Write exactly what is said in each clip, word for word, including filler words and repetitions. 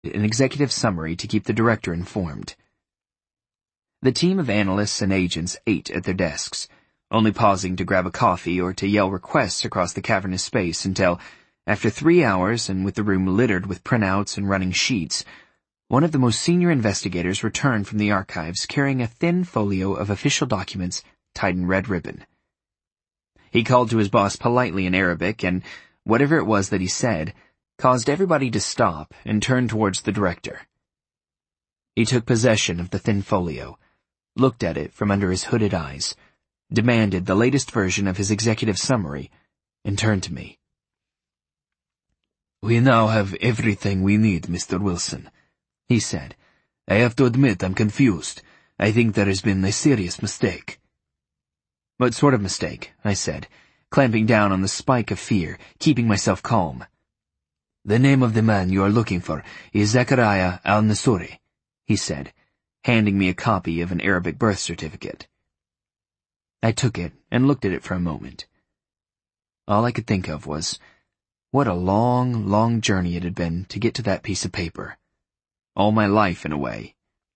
an executive summary to keep the director informed. The team of analysts and agents ate at their desks, only pausing to grab a coffee or to yell requests across the cavernous space until, after three hours and with the room littered with printouts and running sheets, one of the most senior investigators returned from the archives carrying a thin folio of official documents tied in red ribbon. He called to his boss politely in Arabic and, whatever it was that he said, caused everybody to stop and turn towards the director. He took possession of the thin folio, looked at it from under his hooded eyes, demanded the latest version of his executive summary, and turned to me. "We now have everything we need, Mister Wilson," he said. "I have to admit I'm confused. I think there has been a serious mistake." "What sort of mistake?" I said, clamping down on the spike of fear, keeping myself calm. "The name of the man you are looking for is Zachariah al-Nasuri," he said, handing me a copy of an Arabic birth certificate. I took it and looked at it for a moment. All I could think of was, what a long, long journey it had been to get to that piece of paper. All my life, in a way.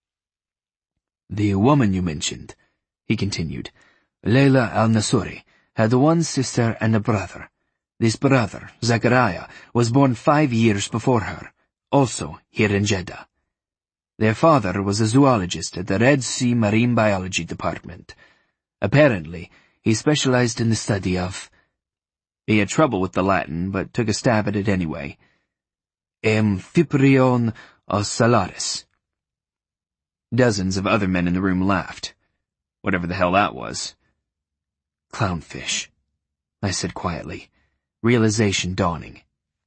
"The woman you mentioned," he continued, "Layla al-Nasuri, had one sister and a brother. This brother, Zachariah, was born five years before her, also here in Jeddah. Their father was a zoologist at the Red Sea Marine Biology Department. Apparently, he specialized in the study of—" He had trouble with the Latin, but took a stab at it anyway. "Amphiprion ocellaris." Dozens of other men in the room laughed. Whatever the hell that was. "Clownfish," I said quietly, realization dawning.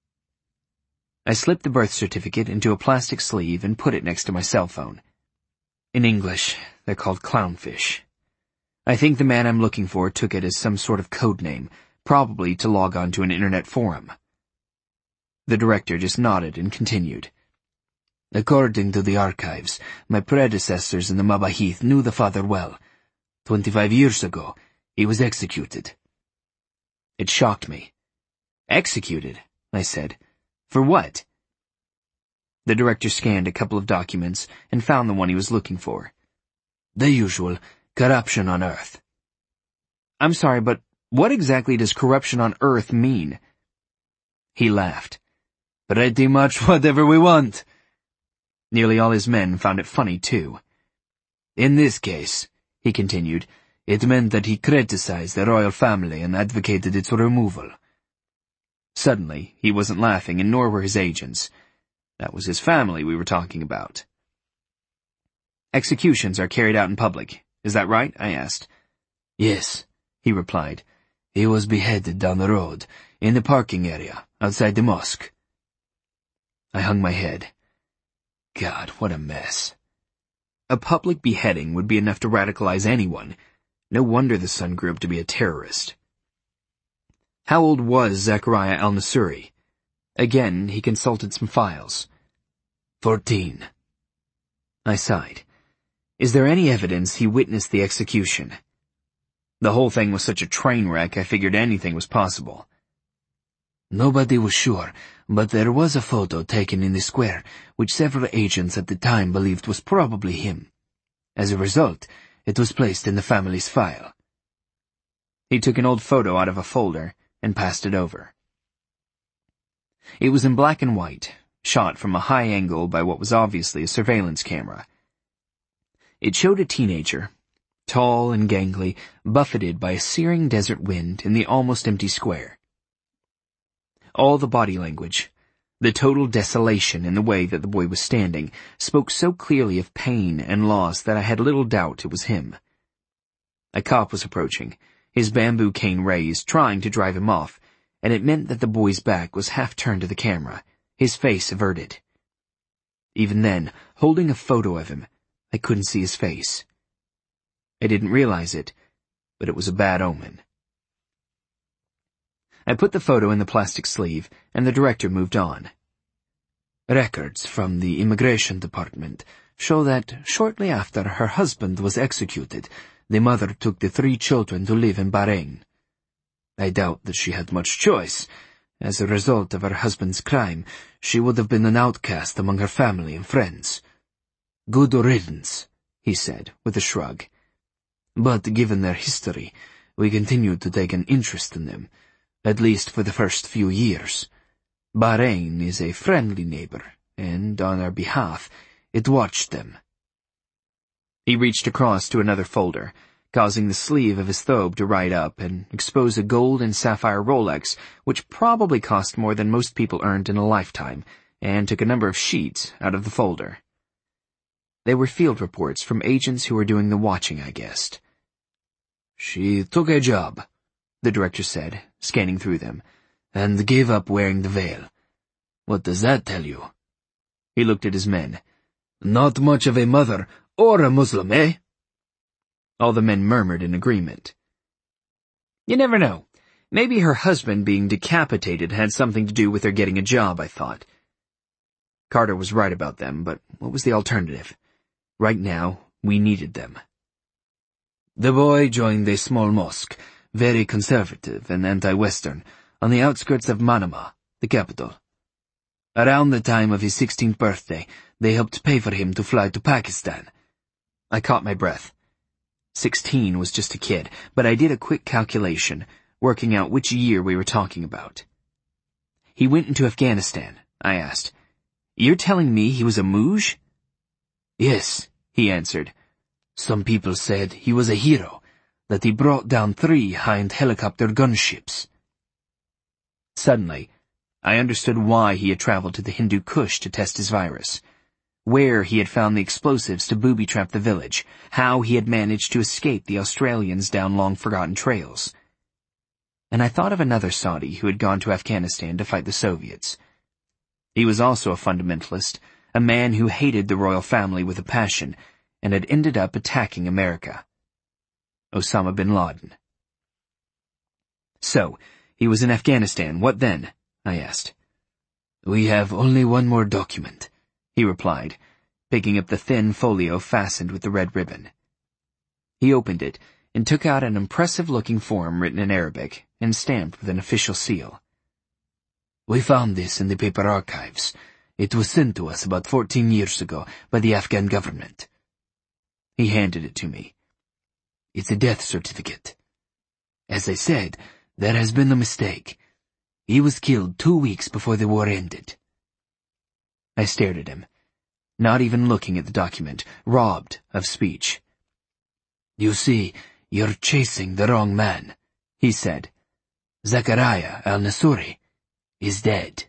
I slipped the birth certificate into a plastic sleeve and put it next to my cell phone. In English, they're called clownfish. I think the man I'm looking for took it as some sort of code name, probably to log on to an internet forum. The director just nodded and continued. "According to the archives, my predecessors in the Mabahith knew the father well. Twenty-five years ago, he was executed." It shocked me. "Executed?" I said. "For what?" The director scanned a couple of documents and found the one he was looking for. "The usual, corruption on Earth." "I'm sorry, but what exactly does corruption on Earth mean?" He laughed. "Pretty much whatever we want." Nearly all his men found it funny, too. "In this case," he continued, "it meant that he criticized the royal family and advocated its removal." Suddenly, he wasn't laughing, and nor were his agents. That was his family we were talking about. "Executions are carried out in public, is that right?" I asked. "Yes," he replied. "He was beheaded down the road, in the parking area, outside the mosque." I hung my head. God, what a mess. A public beheading would be enough to radicalize anyone. No wonder the son grew up to be a terrorist. How old was Zachariah al-Nasuri? Again, he consulted some files. Fourteen. I sighed. Is there any evidence he witnessed the execution? The whole thing was such a train wreck, I figured anything was possible. Nobody was sure, but there was a photo taken in the square, which several agents at the time believed was probably him. As a result, it was placed in the family's file. He took an old photo out of a folder and passed it over. It was in black and white, shot from a high angle by what was obviously a surveillance camera. It showed a teenager, tall and gangly, buffeted by a searing desert wind in the almost empty square. All the body language, the total desolation in the way that the boy was standing, spoke so clearly of pain and loss that I had little doubt it was him. A cop was approaching, his bamboo cane raised, trying to drive him off, and it meant that the boy's back was half turned to the camera, his face averted. Even then, holding a photo of him, I couldn't see his face. I didn't realize it, but it was a bad omen. I put the photo in the plastic sleeve, and the director moved on. Records from the immigration department show that shortly after her husband was executed, the mother took the three children to live in Bahrain. I doubt that she had much choice, As a result of her husband's crime, she would have been an outcast among her family and friends. Good riddance, he said, with a shrug. But given their history, we continued to take an interest in them, at least for the first few years. Bahrain is a friendly neighbor, and on our behalf, it watched them. He reached across to another folder, causing the sleeve of his thobe to ride up and expose a gold and sapphire Rolex, which probably cost more than most people earned in a lifetime, and took a number of sheets out of the folder. They were field reports from agents who were doing the watching, I guessed. She took a job, the director said, scanning through them, and gave up wearing the veil. What does that tell you? He looked at his men. Not much of a mother or a Muslim, eh? All the men murmured in agreement. You never know. Maybe her husband being decapitated had something to do with her getting a job, I thought. Carter was right about them, but what was the alternative? Right now, we needed them. The boy joined a small mosque, very conservative and anti-Western, on the outskirts of Manama, the capital. Around the time of his sixteenth birthday, they helped pay for him to fly to Pakistan. I caught my breath. Sixteen was just a kid, but I did a quick calculation, working out which year we were talking about. He went into Afghanistan, I asked. You're telling me he was a Muj? Yes, he answered. Some people said he was a hero, that he brought down three Hind helicopter gunships. Suddenly, I understood why he had traveled to the Hindu Kush to test his virus. Where he had found the explosives to booby-trap the village, how he had managed to escape the Australians down long-forgotten trails. And I thought of another Saudi who had gone to Afghanistan to fight the Soviets. He was also a fundamentalist, a man who hated the royal family with a passion, and had ended up attacking America. Osama bin Laden. So, he was in Afghanistan. What then? I asked. We have only one more document, he replied, picking up the thin folio fastened with the red ribbon. He opened it and took out an impressive-looking form written in Arabic and stamped with an official seal. We found this in the paper archives. It was sent to us about fourteen years ago by the Afghan government. He handed it to me. It's a death certificate. As I said, there has been a mistake. He was killed two weeks before the war ended. I stared at him, not even looking at the document, robbed of speech. You see, you're chasing the wrong man, he said. Zakaria al-Nasuri is dead.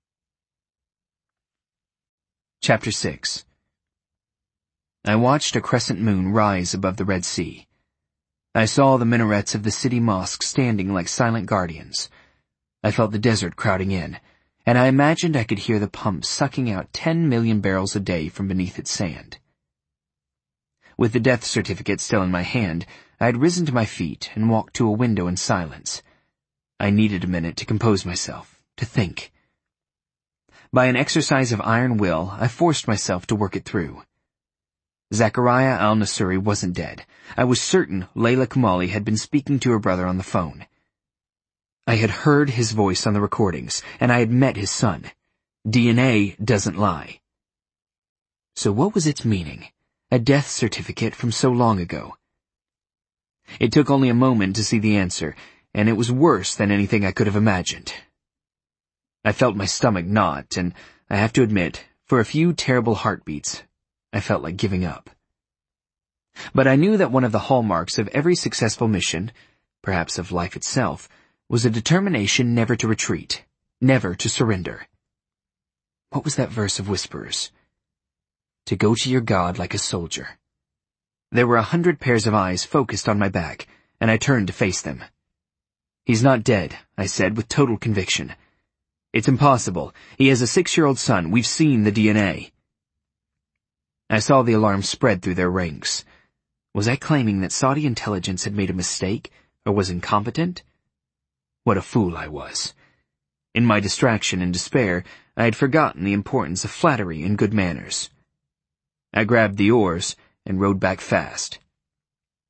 Chapter six. I watched a crescent moon rise above the Red Sea. I saw the minarets of the city mosque standing like silent guardians. I felt the desert crowding in, and I imagined I could hear the pump sucking out ten million barrels a day from beneath its sand. With the death certificate still in my hand, I had risen to my feet and walked to a window in silence. I needed a minute to compose myself, to think. By an exercise of iron will, I forced myself to work it through. Zakaria al-Nasuri wasn't dead. I was certain Layla Kamali had been speaking to her brother on the phone. I had heard his voice on the recordings, and I had met his son. D N A doesn't lie. So what was its meaning? A death certificate from so long ago. It took only a moment to see the answer, and it was worse than anything I could have imagined. I felt my stomach knot, and I have to admit, for a few terrible heartbeats, I felt like giving up. But I knew that one of the hallmarks of every successful mission, perhaps of life itself, was a determination never to retreat, never to surrender. What was that verse of Whisperers? To go to your God like a soldier. There were a hundred pairs of eyes focused on my back, and I turned to face them. He's not dead, I said with total conviction. It's impossible. He has a six-year-old son. We've seen the D N A. I saw the alarm spread through their ranks. Was I claiming that Saudi intelligence had made a mistake, or was incompetent? What a fool I was. In my distraction and despair, I had forgotten the importance of flattery and good manners. I grabbed the oars and rowed back fast.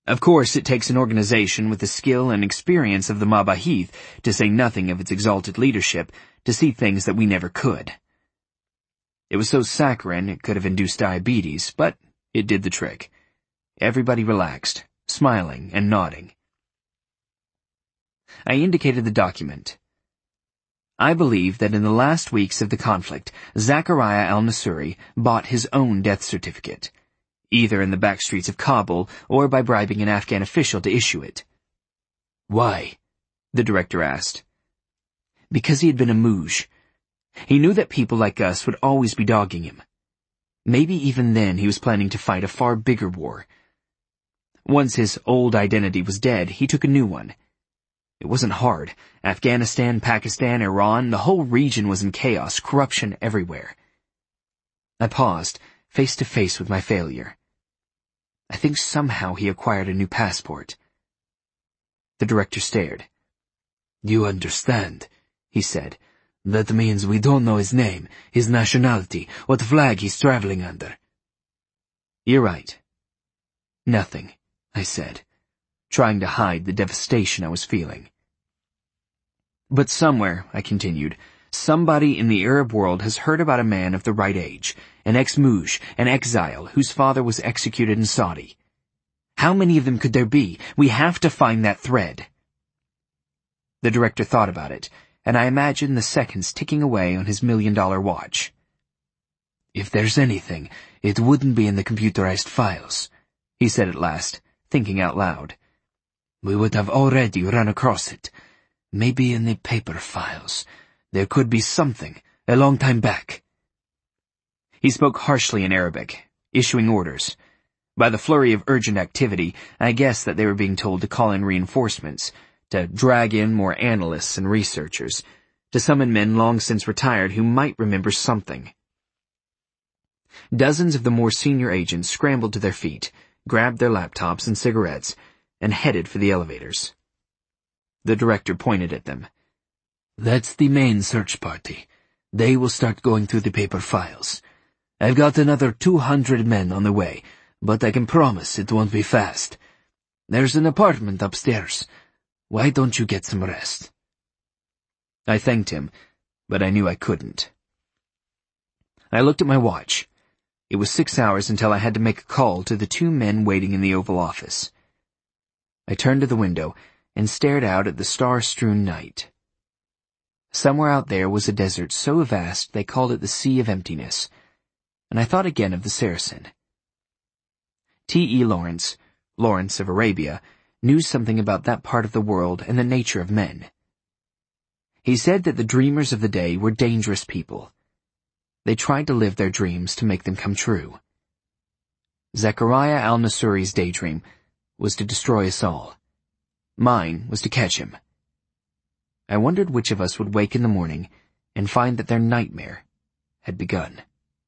Of course, it takes an organization with the skill and experience of the Mabahith, to say nothing of its exalted leadership, to see things that we never could. It was so saccharine it could have induced diabetes, but it did the trick. Everybody relaxed, smiling and nodding. I indicated the document. I believe that in the last weeks of the conflict, Zachariah al-Nasuri bought his own death certificate, either in the back streets of Kabul or by bribing an Afghan official to issue it. Why? The director asked. Because he had been a Muj. He knew that people like us would always be dogging him. Maybe even then he was planning to fight a far bigger war. Once his old identity was dead, he took a new one. It wasn't hard. Afghanistan, Pakistan, Iran, the whole region was in chaos, corruption everywhere. I paused, face to face with my failure. I think somehow he acquired a new passport. The director stared. You understand, he said. That means we don't know his name, his nationality, what flag he's traveling under. You're right. Nothing, I said, trying to hide the devastation I was feeling. But somewhere, I continued, somebody in the Arab world has heard about a man of the right age, an ex-Muj, an exile, whose father was executed in Saudi. How many of them could there be? We have to find that thread. The director thought about it, and I imagined the seconds ticking away on his million-dollar watch. If there's anything, it wouldn't be in the computerized files, he said at last, thinking out loud. We would have already run across it. Maybe in the paper files. There could be something, a long time back. He spoke harshly in Arabic, issuing orders. By the flurry of urgent activity, I guessed that they were being told to call in reinforcements, to drag in more analysts and researchers, to summon men long since retired who might remember something. Dozens of the more senior agents scrambled to their feet, grabbed their laptops and cigarettes, and headed for the elevators. The director pointed at them. That's the main search party. They will start going through the paper files. I've got another two hundred men on the way, but I can promise it won't be fast. There's an apartment upstairs. Why don't you get some rest? I thanked him, but I knew I couldn't. I looked at my watch. It was six hours until I had to make a call to the two men waiting in the Oval Office. I turned to the window and stared out at the star-strewn night. Somewhere out there was a desert so vast they called it the Sea of Emptiness, and I thought again of the Saracen. T E Lawrence, Lawrence of Arabia, knew something about that part of the world and the nature of men. He said that the dreamers of the day were dangerous people. They tried to live their dreams to make them come true. Zachariah al-Nasuri's daydream was to destroy us all. Mine was to catch him. I wondered which of us would wake in the morning and find that their nightmare had begun.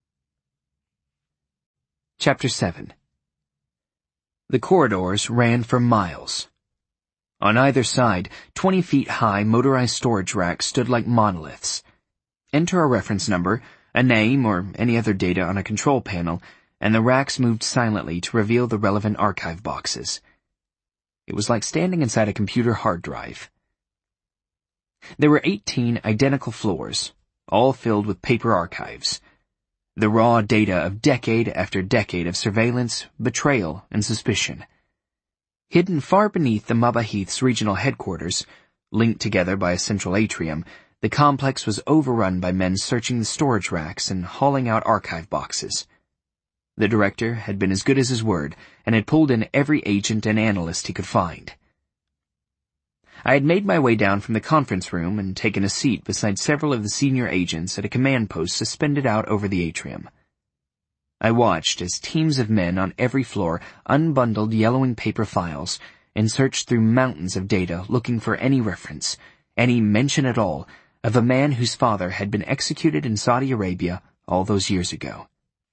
Chapter seven. The corridors ran for miles. On either side, twenty feet high motorized storage racks stood like monoliths. Enter a reference number, a name, or any other data on a control panel, and the racks moved silently to reveal the relevant archive boxes. It was like standing inside a computer hard drive. There were eighteen identical floors, all filled with paper archives. The raw data of decade after decade of surveillance, betrayal, and suspicion. Hidden far beneath the Mabahith's regional headquarters, linked together by a central atrium, the complex was overrun by men searching the storage racks and hauling out archive boxes. The director had been as good as his word, and had pulled in every agent and analyst he could find. I had made my way down from the conference room and taken a seat beside several of the senior agents at a command post suspended out over the atrium. I watched as teams of men on every floor unbundled yellowing paper files and searched through mountains of data looking for any reference, any mention at all, of a man whose father had been executed in Saudi Arabia all those years ago.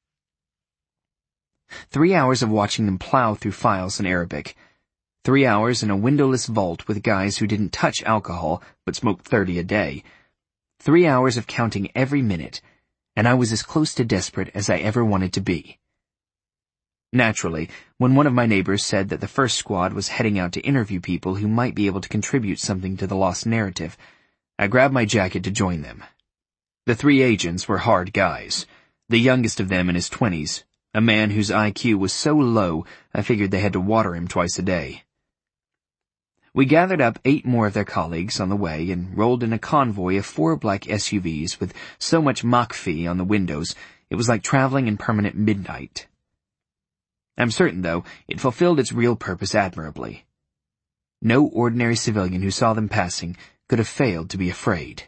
Three hours of watching them plow through files in Arabic. Three hours in a windowless vault with guys who didn't touch alcohol but smoked thirty a day. Three hours of counting every minute, and I was as close to desperate as I ever wanted to be. Naturally, when one of my neighbors said that the first squad was heading out to interview people who might be able to contribute something to the lost narrative, I grabbed my jacket to join them. The three agents were hard guys, the youngest of them in his twenties, a man whose I Q was so low I figured they had to water him twice a day. We gathered up eight more of their colleagues on the way and rolled in a convoy of four black S U Vs with so much Mach-Phi on the windows it was like traveling in permanent midnight. I'm certain, though, it fulfilled its real purpose admirably. No ordinary civilian who saw them passing could have failed to be afraid.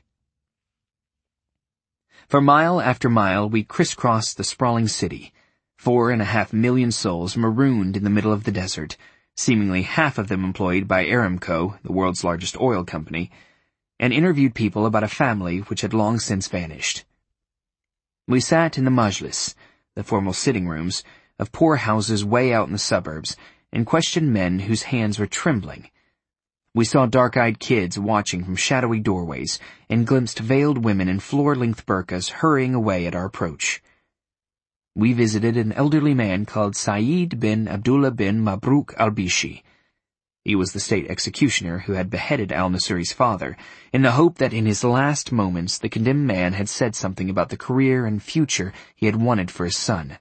For mile after mile we crisscrossed the sprawling city, four and a half million souls marooned in the middle of the desert, seemingly half of them employed by Aramco, the world's largest oil company, and interviewed people about a family which had long since vanished. We sat in the majlis, the formal sitting rooms, of poor houses way out in the suburbs, and questioned men whose hands were trembling. We saw dark-eyed kids watching from shadowy doorways, and glimpsed veiled women in floor-length burqas hurrying away at our approach. We visited an elderly man called Saeed bin Abdullah bin Mabruk al-Bishi. He was the state executioner who had beheaded al-Nasiri's father, in the hope that in his last moments the condemned man had said something about the career and future he had wanted for his son.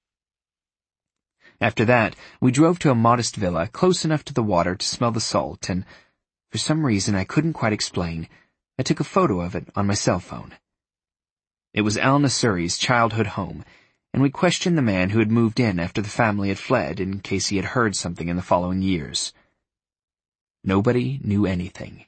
After that, we drove to a modest villa close enough to the water to smell the salt, and, for some reason I couldn't quite explain, I took a photo of it on my cell phone. It was al-Nasiri's childhood home, and we questioned the man who had moved in after the family had fled in case he had heard something in the following years. Nobody knew anything.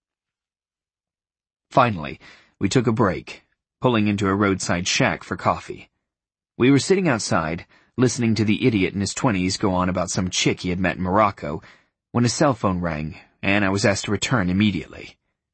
Finally, we took a break, pulling into a roadside shack for coffee. We were sitting outside, listening to the idiot in his twenties go on about some chick he had met in Morocco, when his cell phone rang, and I was asked to return immediately.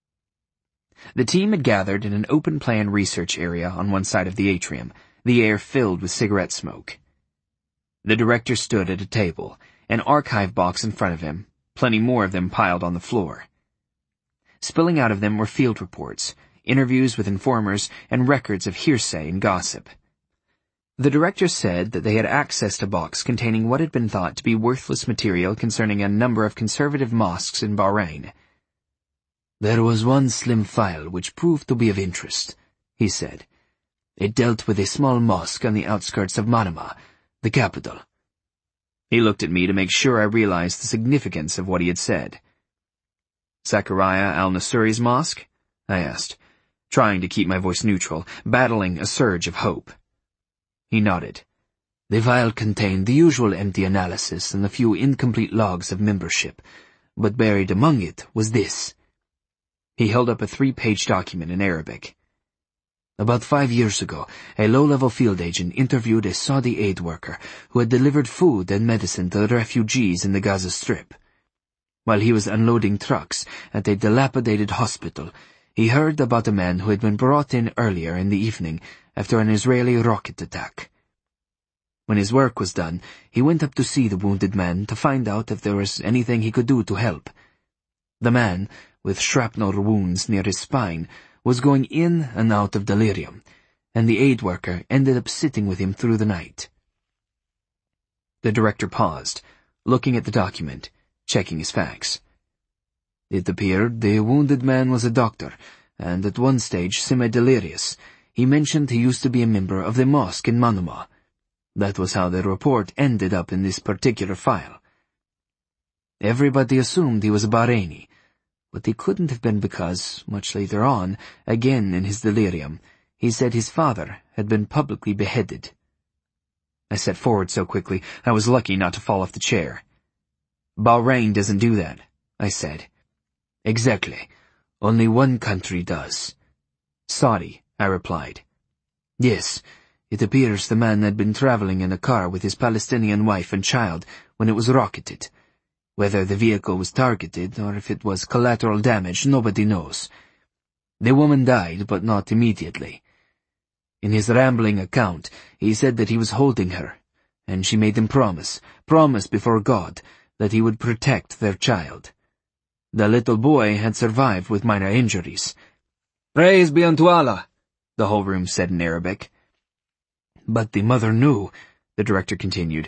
The team had gathered in an open-plan research area on one side of the atrium, the air filled with cigarette smoke. The director stood at a table, an archive box in front of him, plenty more of them piled on the floor. Spilling out of them were field reports, interviews with informers, and records of hearsay and gossip. The director said that they had accessed a box containing what had been thought to be worthless material concerning a number of conservative mosques in Bahrain. "There was one slim file which proved to be of interest," he said. "It dealt with a small mosque on the outskirts of Manama, the capital." He looked at me to make sure I realized the significance of what he had said. "Zakaria al-Nasiri's mosque?" I asked, trying to keep my voice neutral, battling a surge of hope. He nodded. "The file contained the usual empty analysis and the few incomplete logs of membership, but buried among it was this." He held up a three-page document in Arabic. "About five years ago, a low-level field agent interviewed a Saudi aid worker who had delivered food and medicine to the refugees in the Gaza Strip. While he was unloading trucks at a dilapidated hospital, he heard about a man who had been brought in earlier in the evening after an Israeli rocket attack. When his work was done, he went up to see the wounded man to find out if there was anything he could do to help. The man, with shrapnel wounds near his spine, was going in and out of delirium, and the aid worker ended up sitting with him through the night." The director paused, looking at the document, checking his facts. "It appeared the wounded man was a doctor, and at one stage semi-delirious. He mentioned he used to be a member of the mosque in Manama. That was how the report ended up in this particular file. Everybody assumed he was a Bahraini, but it couldn't have been because, much later on, again in his delirium, he said his father had been publicly beheaded." I sat forward so quickly I was lucky not to fall off the chair. "Bahrain doesn't do that," I said. "Exactly. Only one country does." "Saudi," I replied. "Yes, it appears the man had been traveling in a car with his Palestinian wife and child when it was rocketed. Whether the vehicle was targeted or if it was collateral damage, nobody knows. The woman died, but not immediately. In his rambling account, he said that he was holding her, and she made him promise, promise before God, that he would protect their child. The little boy had survived with minor injuries." "Praise be unto Allah," the whole room said in Arabic. "But the mother knew," the director continued.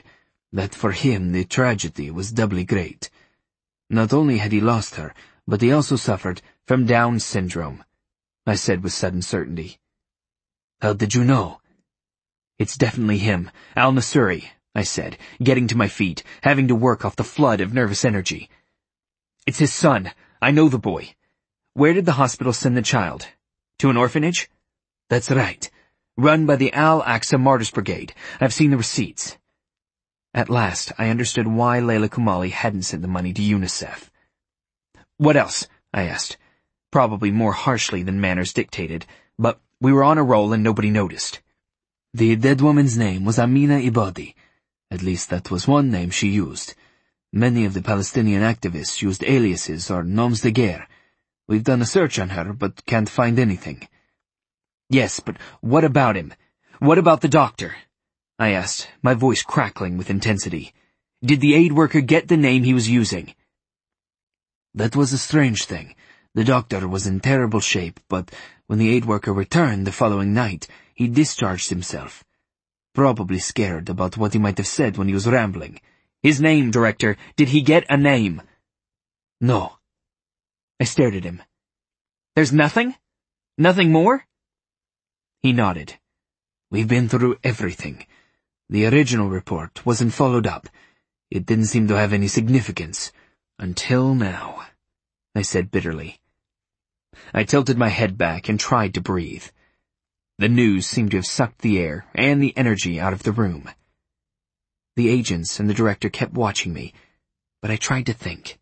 that for him the tragedy was doubly great. Not only had he lost her, but he also suffered from Down syndrome, I said with sudden certainty. How did you know? It's definitely him, al-Nasuri, I said, getting to my feet, having to work off the flood of nervous energy. It's his son. I know the boy. Where did the hospital send the child? To an orphanage? That's right. Run by the Al-Aqsa Martyrs Brigade. I've seen the receipts. At last, I understood why Layla Kumali hadn't sent the money to UNICEF. What else? I asked, probably more harshly than manners dictated, but we were on a roll and nobody noticed. The dead woman's name was Amina Ibadi. At least that was one name she used. Many of the Palestinian activists used aliases or noms de guerre. We've done a search on her, but can't find anything. Yes, but what about him? What about the doctor? I asked, my voice crackling with intensity. Did the aid worker get the name he was using? That was a strange thing. The doctor was in terrible shape, but when the aid worker returned the following night, he discharged himself. Probably scared about what he might have said when he was rambling. His name, Director, did he get a name? No. I stared at him. There's nothing? Nothing more? He nodded. We've been through everything. The original report wasn't followed up. It didn't seem to have any significance. Until now, I said bitterly. I tilted my head back and tried to breathe. The news seemed to have sucked the air and the energy out of the room. The agents and the director kept watching me, but I tried to think.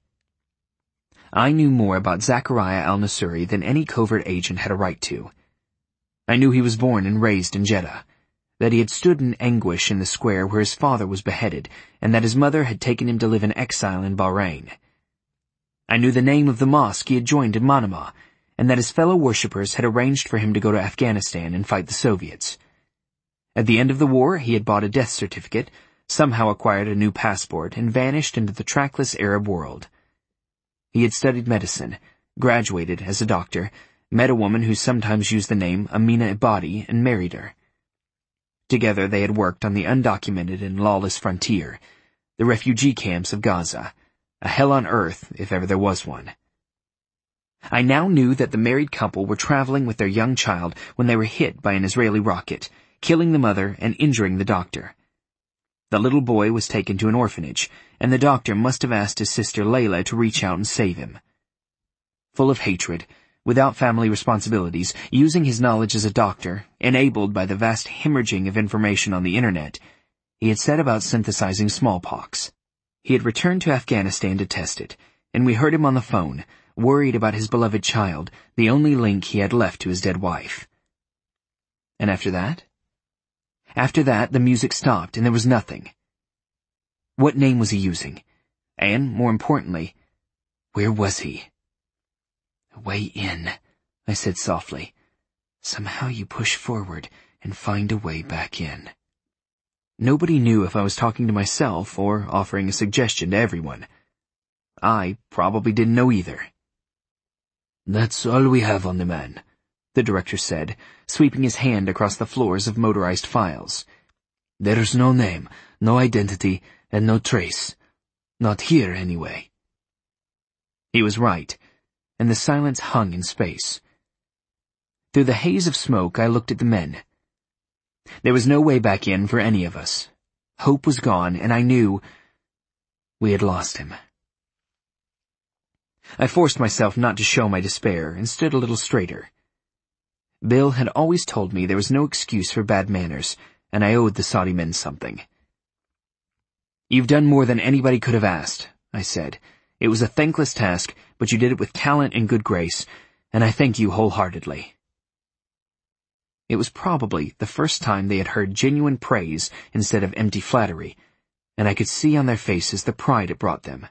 I knew more about Zachariah al-Nasuri than any covert agent had a right to. I knew he was born and raised in Jeddah, that he had stood in anguish in the square where his father was beheaded, and that his mother had taken him to live in exile in Bahrain. I knew the name of the mosque he had joined in Manama, and that his fellow worshippers had arranged for him to go to Afghanistan and fight the Soviets. At the end of the war, he had bought a death certificate, somehow acquired a new passport, and vanished into the trackless Arab world. He had studied medicine, graduated as a doctor, met a woman who sometimes used the name Amina Ibadi, and married her. Together they had worked on the undocumented and lawless frontier, the refugee camps of Gaza, a hell on earth if ever there was one. I now knew that the married couple were traveling with their young child when they were hit by an Israeli rocket, killing the mother and injuring the doctor. The little boy was taken to an orphanage, and the doctor must have asked his sister Layla to reach out and save him. Full of hatred, without family responsibilities, using his knowledge as a doctor, enabled by the vast hemorrhaging of information on the internet, he had set about synthesizing smallpox. He had returned to Afghanistan to test it, and we heard him on the phone, worried about his beloved child, the only link he had left to his dead wife. And after that? After that, the music stopped and there was nothing. What name was he using? And, more importantly, where was he? A way in, I said softly. Somehow you push forward and find a way back in. Nobody knew if I was talking to myself or offering a suggestion to everyone. I probably didn't know either. That's all we have on the man, the director said, sweeping his hand across the floors of motorized files. There's no name, no identity, and no trace. Not here, anyway. He was right, and the silence hung in space. Through the haze of smoke, I looked at the men. There was no way back in for any of us. Hope was gone, and I knew we had lost him. I forced myself not to show my despair and stood a little straighter. Bill had always told me there was no excuse for bad manners, and I owed the Saudi men something. You've done more than anybody could have asked, I said. It was a thankless task, but you did it with talent and good grace, and I thank you wholeheartedly. It was probably the first time they had heard genuine praise instead of empty flattery, and I could see on their faces the pride it brought them.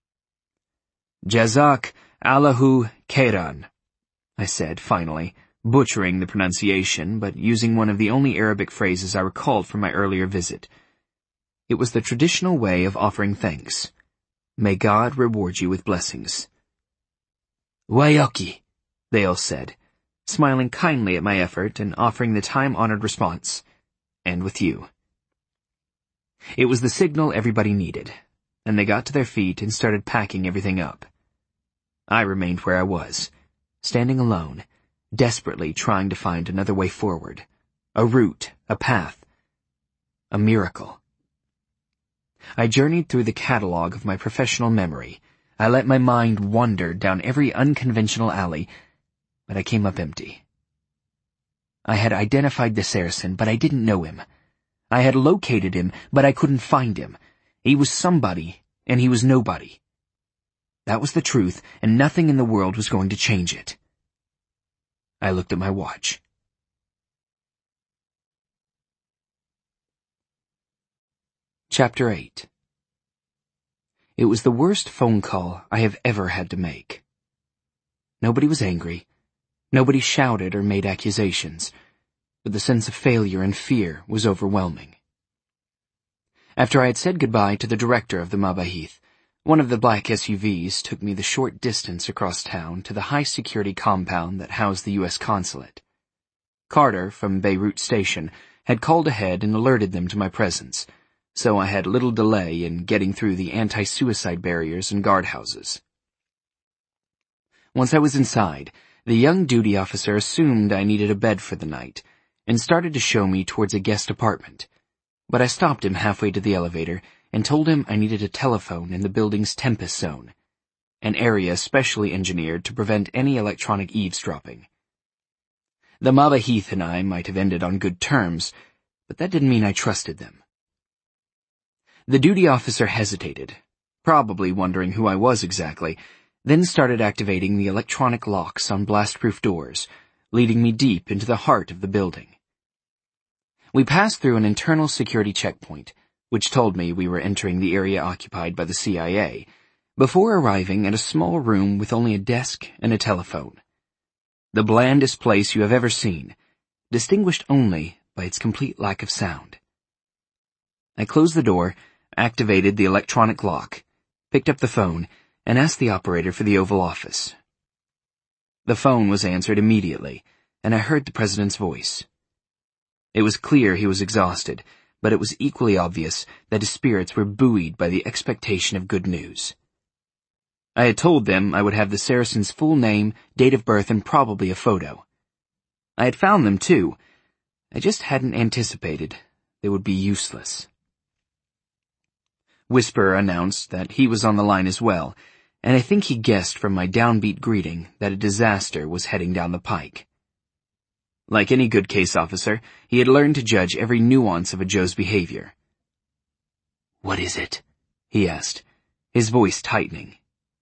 Jazak Allahu Khairan, I said finally, butchering the pronunciation, but using one of the only Arabic phrases I recalled from my earlier visit. It was the traditional way of offering thanks. May God reward you with blessings. Wayaki, they all said, smiling kindly at my effort and offering the time-honored response. And with you. It was the signal everybody needed, and they got to their feet and started packing everything up. I remained where I was, standing alone, desperately trying to find another way forward, a route, a path, a miracle. I journeyed through the catalog of my professional memory. I let my mind wander down every unconventional alley, but I came up empty. I had identified the Saracen, but I didn't know him. I had located him, but I couldn't find him. He was somebody, and he was nobody. That was the truth, and nothing in the world was going to change it. I looked at my watch. Chapter eight. It was the worst phone call I have ever had to make. Nobody was angry. Nobody shouted or made accusations, but the sense of failure and fear was overwhelming. After I had said goodbye to the director of the Mabahith, one of the black S U Vs took me the short distance across town to the high-security compound that housed the U S consulate. Carter, from Beirut Station, had called ahead and alerted them to my presence, so I had little delay in getting through the anti-suicide barriers and guardhouses. Once I was inside, the young duty officer assumed I needed a bed for the night and started to show me towards a guest apartment, but I stopped him halfway to the elevator and told him I needed a telephone in the building's Tempest Zone, an area specially engineered to prevent any electronic eavesdropping. The Mabahith and I might have ended on good terms, but that didn't mean I trusted them. The duty officer hesitated, probably wondering who I was exactly, then started activating the electronic locks on blast-proof doors, leading me deep into the heart of the building. We passed through an internal security checkpoint, which told me we were entering the area occupied by the C I A, before arriving at a small room with only a desk and a telephone. The blandest place you have ever seen, distinguished only by its complete lack of sound. I closed the door, activated the electronic lock, picked up the phone, and asked the operator for the Oval Office. The phone was answered immediately, and I heard the president's voice. It was clear he was exhausted, but it was equally obvious that his spirits were buoyed by the expectation of good news. I had told them I would have the Saracen's full name, date of birth, and probably a photo. I had found them, too. I just hadn't anticipated they would be useless. Whisperer announced that he was on the line as well, and I think he guessed from my downbeat greeting that a disaster was heading down the pike. Like any good case officer, he had learned to judge every nuance of a Joe's behavior. "What is it?" he asked, his voice tightening.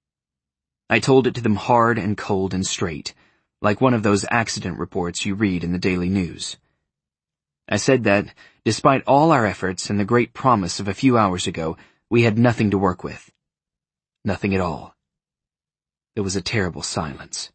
I told it to them hard and cold and straight, like one of those accident reports you read in the daily news. I said that, despite all our efforts and the great promise of a few hours ago, we had nothing to work with. Nothing at all. There was a terrible silence.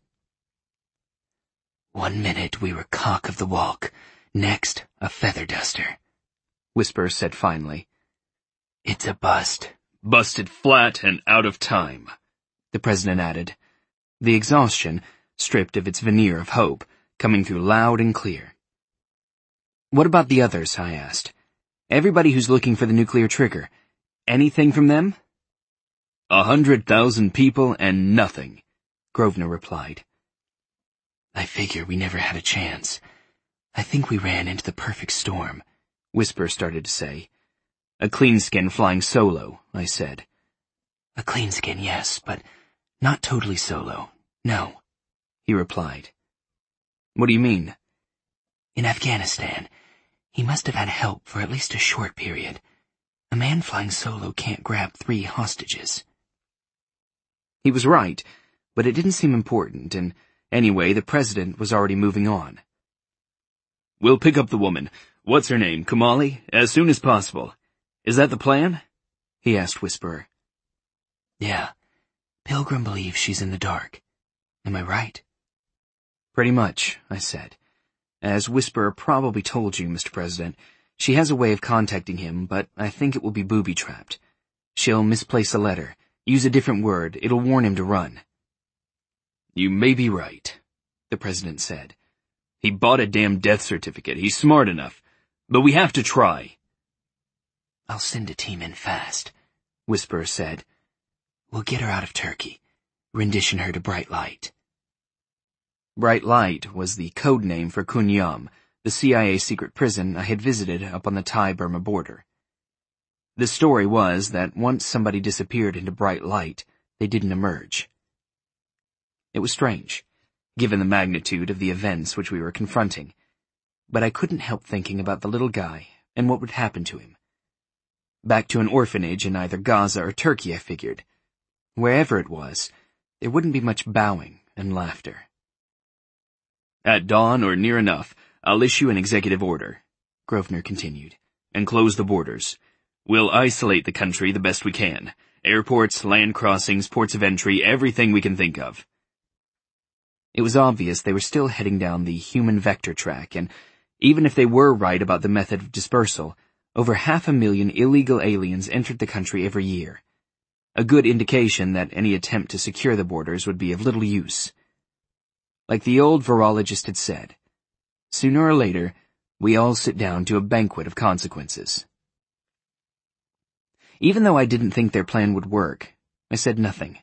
"One minute we were cock of the walk, next a feather duster," Whisperer said finally. "It's a bust." "Busted flat and out of time," the president added, the exhaustion, stripped of its veneer of hope, coming through loud and clear. "What about the others?" I asked. "Everybody who's looking for the nuclear trigger. Anything from them?" "A hundred thousand people and nothing," Grosvenor replied. "I figure we never had a chance. I think we ran into the perfect storm," Whisper started to say. "A clean skin flying solo," I said. "A clean skin, yes, but not totally solo, no," he replied. "What do you mean?" "In Afghanistan, he must have had help for at least a short period. A man flying solo can't grab three hostages." He was right, but it didn't seem important, and anyway, the president was already moving on. "We'll pick up the woman. What's her name, Kamali? As soon as possible. Is that the plan?" he asked Whisperer. "Yeah. Pilgrim believes she's in the dark. Am I right?" "Pretty much," I said. "As Whisperer probably told you, Mister President, she has a way of contacting him, but I think it will be booby-trapped. She'll misplace a letter, use a different word, it'll warn him to run." "You may be right," the president said. "He bought a damn death certificate, he's smart enough, but we have to try." I'll send a team in fast, Whisperer said. We'll get her out of Turkey, rendition her to Bright Light. Bright Light was the code name for Kunyam, the C I A secret prison I had visited up on the Thai-Burma border. The story was that once somebody disappeared into Bright Light, they didn't emerge. It was strange, given the magnitude of the events which we were confronting, but I couldn't help thinking about the little guy and what would happen to him. Back to an orphanage in either Gaza or Turkey, I figured. Wherever it was, there wouldn't be much bowing and laughter. At dawn or near enough, I'll issue an executive order, Grosvenor continued, and close the borders. We'll isolate the country the best we can. Airports, land crossings, ports of entry, everything we can think of. It was obvious they were still heading down the human vector track, and even if they were right about the method of dispersal, over half a million illegal aliens entered the country every year. A good indication that any attempt to secure the borders would be of little use. Like the old virologist had said, sooner or later, we all sit down to a banquet of consequences. Even though I didn't think their plan would work, I said nothing.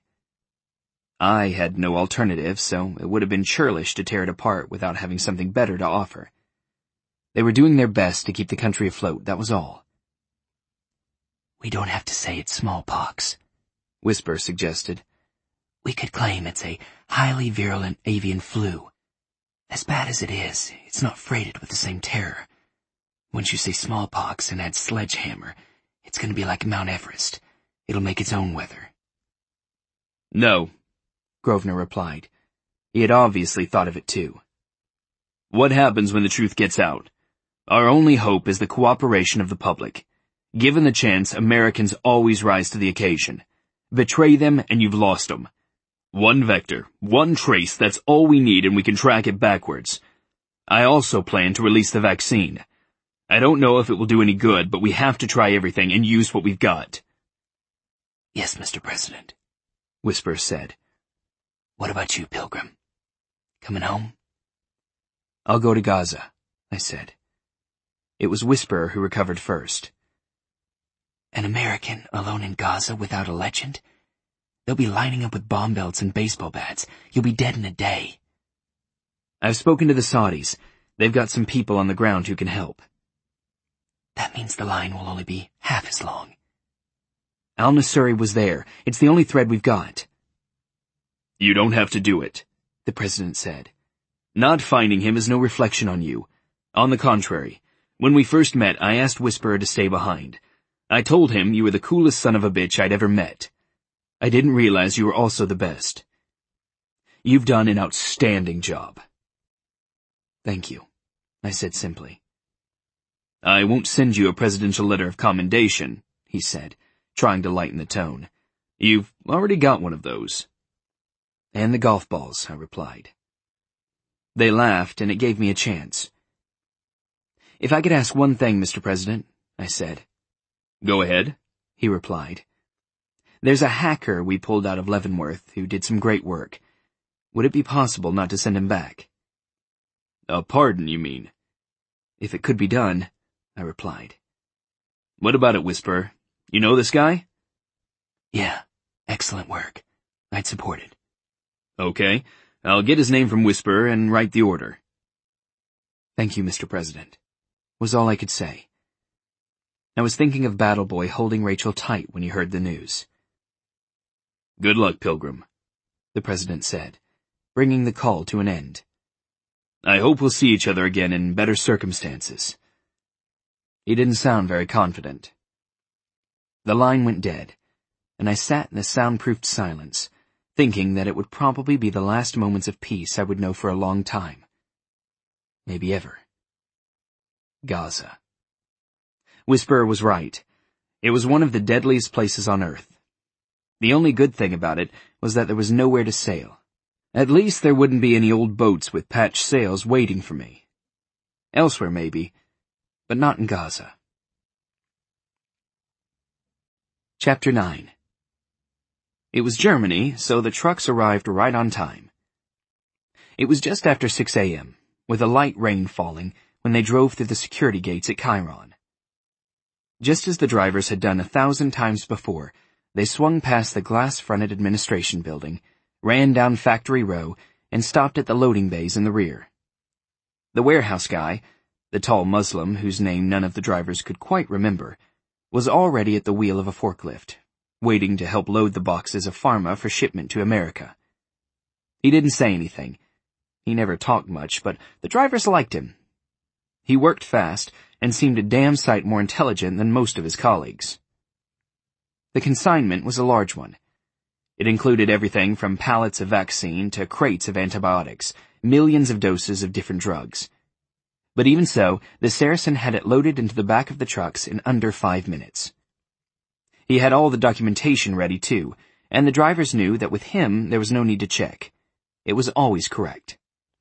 I had no alternative, so it would have been churlish to tear it apart without having something better to offer. They were doing their best to keep the country afloat, that was all. We don't have to say it's smallpox, Whisper suggested. We could claim it's a highly virulent avian flu. As bad as it is, it's not freighted with the same terror. Once you say smallpox and add sledgehammer, it's going to be like Mount Everest. It'll make its own weather. No, Grosvenor replied. He had obviously thought of it too. What happens when the truth gets out? Our only hope is the cooperation of the public. Given the chance, Americans always rise to the occasion. Betray them and you've lost them. One vector, one trace, that's all we need and we can track it backwards. I also plan to release the vaccine. I don't know if it will do any good, but we have to try everything and use what we've got. Yes, Mister President, Whisper said. What about you, Pilgrim? Coming home? I'll go to Gaza, I said. It was Whisperer who recovered first. An American alone in Gaza without a legend? They'll be lining up with bomb belts and baseball bats. You'll be dead in a day. I've spoken to the Saudis. They've got some people on the ground who can help. That means the line will only be half as long. Al-Nusuri was there. It's the only thread we've got. You don't have to do it, the President said. Not finding him is no reflection on you. On the contrary, when we first met, I asked Whisperer to stay behind. I told him you were the coolest son of a bitch I'd ever met. I didn't realize you were also the best. You've done an outstanding job. Thank you, I said simply. I won't send you a presidential letter of commendation, he said, trying to lighten the tone. You've already got one of those. And the golf balls, I replied. They laughed, and it gave me a chance. If I could ask one thing, Mister President, I said. Go ahead, he replied. There's a hacker we pulled out of Leavenworth who did some great work. Would it be possible not to send him back? A pardon, you mean? If it could be done, I replied. What about it, Whisperer? You know this guy? Yeah, excellent work. I'd support it. Okay, I'll get his name from Whisperer and write the order. Thank you, Mister President, was all I could say. I was thinking of Battle Boy holding Rachel tight when he heard the news. Good luck, Pilgrim, the President said, bringing the call to an end. I hope we'll see each other again in better circumstances. He didn't sound very confident. The line went dead, and I sat in a soundproofed silence, thinking that it would probably be the last moments of peace I would know for a long time. Maybe ever. Gaza. Whisperer was right. It was one of the deadliest places on Earth. The only good thing about it was that there was nowhere to sail. At least there wouldn't be any old boats with patched sails waiting for me. Elsewhere maybe, but not in Gaza. Chapter nine. It was Germany, so the trucks arrived right on time. It was just after six a.m., with a light rain falling, when they drove through the security gates at Chiron. Just as the drivers had done a thousand times before, they swung past the glass-fronted administration building, ran down Factory Row, and stopped at the loading bays in the rear. The warehouse guy, the tall Muslim whose name none of the drivers could quite remember, was already at the wheel of a forklift, waiting to help load the boxes of pharma for shipment to America. He didn't say anything. He never talked much, but the drivers liked him. He worked fast and seemed a damn sight more intelligent than most of his colleagues. The consignment was a large one. It included everything from pallets of vaccine to crates of antibiotics, millions of doses of different drugs. But even so, the Saracen had it loaded into the back of the trucks in under five minutes. He had all the documentation ready, too, and the drivers knew that with him there was no need to check. It was always correct.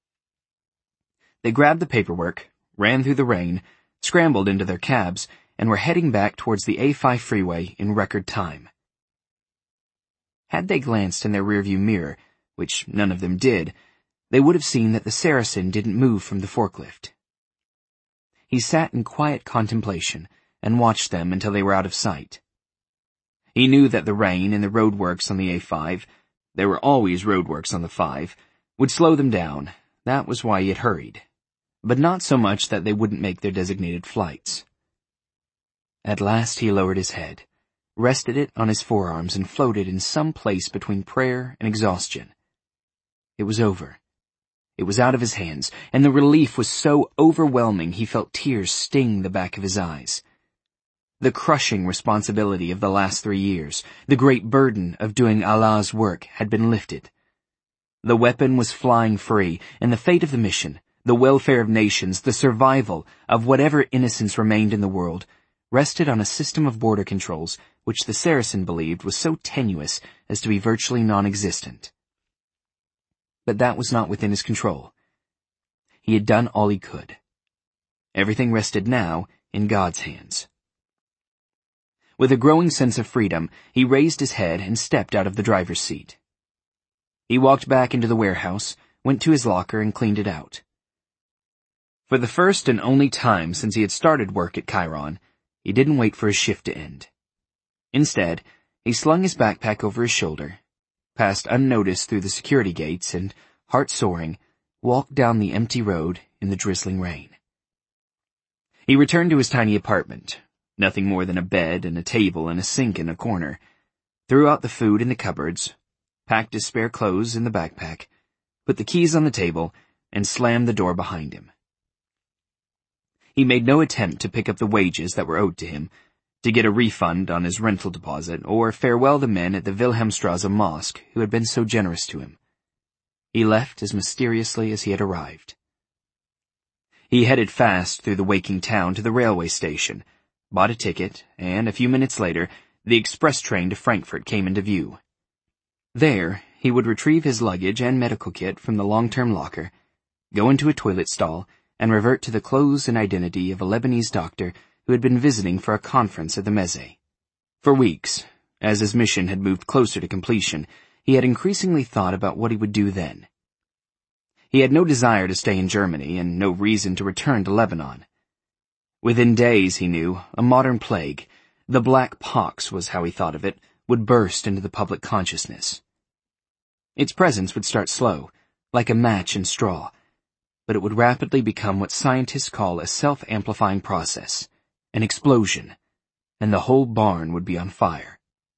They grabbed the paperwork, ran through the rain, scrambled into their cabs, and were heading back towards the A five freeway in record time. Had they glanced in their rearview mirror, which none of them did, they would have seen that the Saracen didn't move from the forklift. He sat in quiet contemplation and watched them until they were out of sight. He knew that the rain and the roadworks on the A five, there were always roadworks on the five, would slow them down. That was why he had hurried. But not so much that they wouldn't make their designated flights. At last he lowered his head, rested it on his forearms, and floated in some place between prayer and exhaustion. It was over. It was out of his hands, and the relief was so overwhelming he felt tears sting the back of his eyes. The crushing responsibility of the last three years, the great burden of doing Allah's work, had been lifted. The weapon was flying free, and the fate of the mission, the welfare of nations, the survival of whatever innocence remained in the world, rested on a system of border controls which the Saracen believed was so tenuous as to be virtually non-existent. But that was not within his control. He had done all he could. Everything rested now in God's hands. With a growing sense of freedom, he raised his head and stepped out of the driver's seat. He walked back into the warehouse, went to his locker, and cleaned it out. For the first and only time since he had started work at Chiron, he didn't wait for his shift to end. Instead, he slung his backpack over his shoulder, passed unnoticed through the security gates, and, heart soaring, walked down the empty road in the drizzling rain. He returned to his tiny apartment, nothing more than a bed and a table and a sink in a corner, threw out the food in the cupboards, packed his spare clothes in the backpack, put the keys on the table, and slammed the door behind him. He made no attempt to pick up the wages that were owed to him, to get a refund on his rental deposit, or farewell the men at the Wilhelmstrasse Mosque who had been so generous to him. He left as mysteriously as he had arrived. He headed fast through the waking town to the railway station, bought a ticket, and a few minutes later, the express train to Frankfurt came into view. There, he would retrieve his luggage and medical kit from the long-term locker, go into a toilet stall, and revert to the clothes and identity of a Lebanese doctor who had been visiting for a conference at the Meze. For weeks, as his mission had moved closer to completion, he had increasingly thought about what he would do then. He had no desire to stay in Germany and no reason to return to Lebanon. Within days, he knew, a modern plague, the Black Pox was how he thought of it, would burst into the public consciousness. Its presence would start slow, like a match in straw, but it would rapidly become what scientists call a self-amplifying process, an explosion, and the whole barn would be on fire.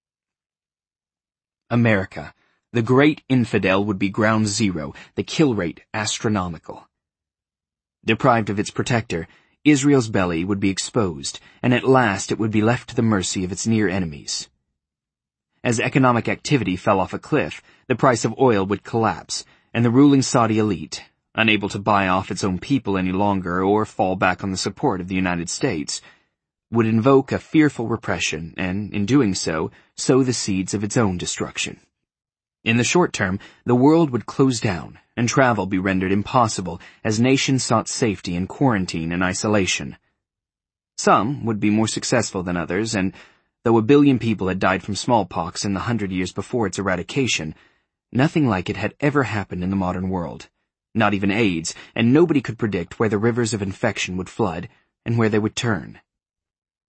America, the great infidel, would be ground zero, the kill rate astronomical. Deprived of its protector, Israel's belly would be exposed, and at last it would be left to the mercy of its near enemies. As economic activity fell off a cliff, the price of oil would collapse, and the ruling Saudi elite, unable to buy off its own people any longer or fall back on the support of the United States, would invoke a fearful repression and, in doing so, sow the seeds of its own destruction. In the short term, the world would close down and travel be rendered impossible as nations sought safety in quarantine and isolation. Some would be more successful than others, and though a billion people had died from smallpox in the hundred years before its eradication, nothing like it had ever happened in the modern world. Not even AIDS, and nobody could predict where the rivers of infection would flood and where they would turn.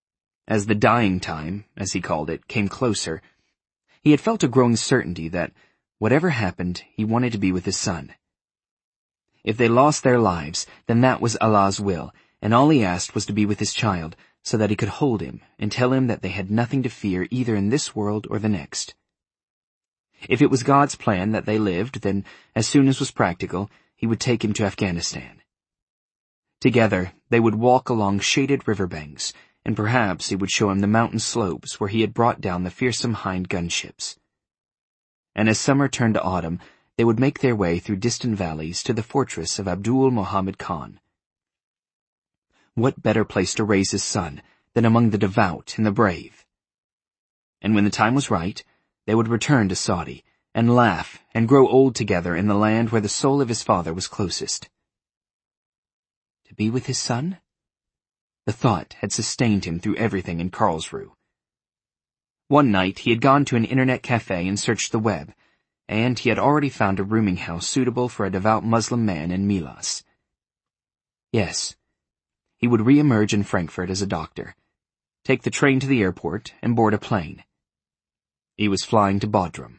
As the dying time, as he called it, came closer, he had felt a growing certainty that, whatever happened, he wanted to be with his son. If they lost their lives, then that was Allah's will, and all he asked was to be with his child, so that he could hold him and tell him that they had nothing to fear either in this world or the next. If it was God's plan that they lived, then, as soon as was practical, he would take him to Afghanistan. Together, they would walk along shaded riverbanks, and perhaps he would show him the mountain slopes where he had brought down the fearsome Hind gunships. And as summer turned to autumn, they would make their way through distant valleys to the fortress of Abdul Muhammad Khan. What better place to raise his son than among the devout and the brave? And when the time was right, they would return to Saudi and laugh and grow old together in the land where the soul of his father was closest. To be with his son? The thought had sustained him through everything in Karlsruhe. One night he had gone to an internet cafe and searched the web, and he had already found a rooming house suitable for a devout Muslim man in Milas. Yes, he would re-emerge in Frankfurt as a doctor, take the train to the airport, and board a plane. He was flying to Bodrum.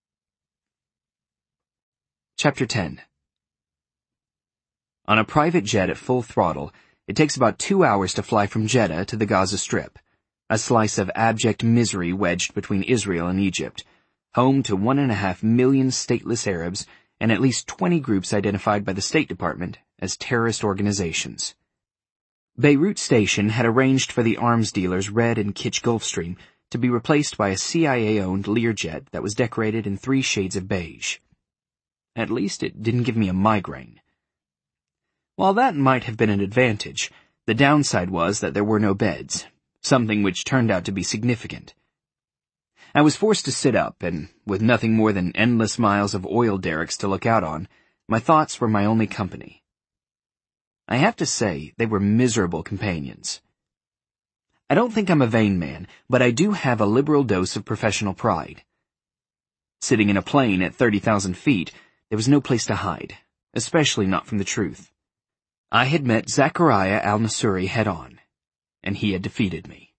Chapter ten. On a private jet at full throttle, it takes about two hours to fly from Jeddah to the Gaza Strip, a slice of abject misery wedged between Israel and Egypt, home to one and a half million stateless Arabs and at least twenty groups identified by the State Department as terrorist organizations. Beirut Station had arranged for the arms dealers Red and Kitch Gulfstream to be replaced by a C I A-owned Learjet that was decorated in three shades of beige. At least it didn't give me a migraine. While that might have been an advantage, the downside was that there were no beds, something which turned out to be significant. I was forced to sit up, and with nothing more than endless miles of oil derricks to look out on, my thoughts were my only company. I have to say, they were miserable companions. I don't think I'm a vain man, but I do have a liberal dose of professional pride. Sitting in a plane at thirty thousand feet, there was no place to hide, especially not from the truth. I had met Zachariah al-Nasuri head-on, and he had defeated me.